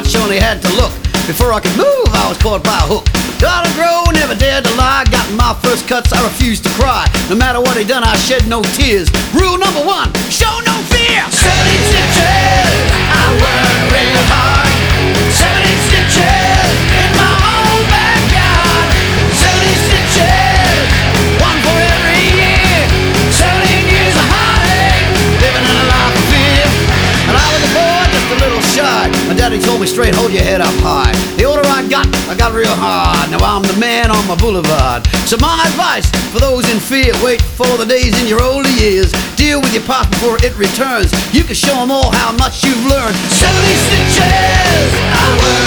much, only had to look. Before I could move, I was caught by a hook. Gotta grow, never dared to lie. Got my first cuts, I refused to cry. No matter what he done, I shed no tears. Rule number one, show no fear. 70 stitches, I work real hard. 70 stitches in my own backyard. 70 stitches, one for every year. 17 years of heartache, living in a life of fear. And I was a boy, just a little shy. My daddy told me straight, hold your head up high. The older I got real hard. Now I'm the man on my boulevard. So my advice for those in fear, wait for the days in your older years. Deal with your past before it returns. You can show them all how much you've learned. 70 stitches, I work